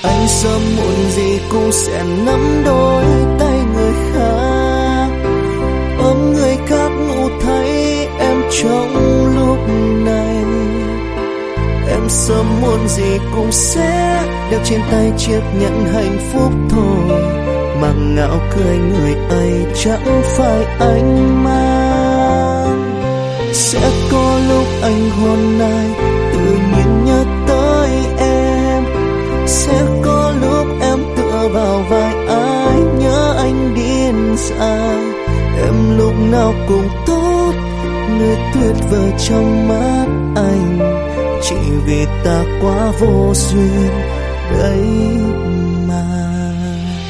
Anh sớm muộn gì cũng sẽ nắm đôi tay người khác, ôm người khác ngủ thấy em trong lúc này. Em sớm muộn gì cũng sẽ đeo trên tay chiếc nhẫn hạnh phúc thôi, mà ngạo cười người ấy chẳng phải anh mang. Sẽ có lúc anh hôn ai tự nhiên nhớ tới em, sẽ có lúc em tựa vào vai ai nhớ anh điên dại. Em lúc nào cũng tốt, người tuyệt vời trong mắt anh, chỉ vì ta quá vô duyên đấy